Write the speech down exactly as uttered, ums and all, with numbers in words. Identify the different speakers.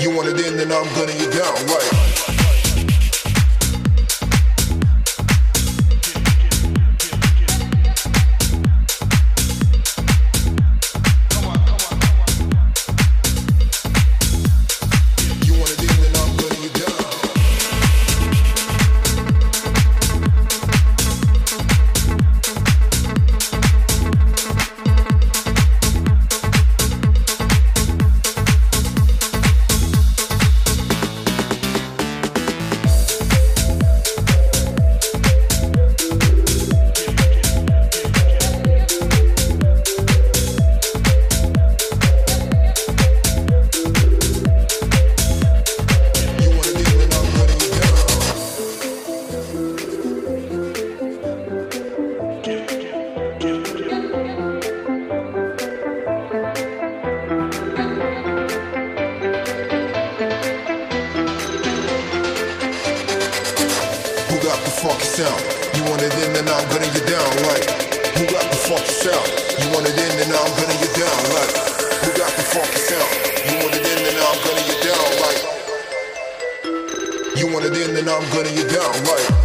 Speaker 1: You want it in, then I'm gunning you down, right? Funky sound. You want it in, then I'm gunning you down, right? Who got the funky sound? You want it in, then I'm gunning you down, right? Who got the funky sound? You want it in, then I'm gunning you down, right? You want it in, then I'm gunning you down, right?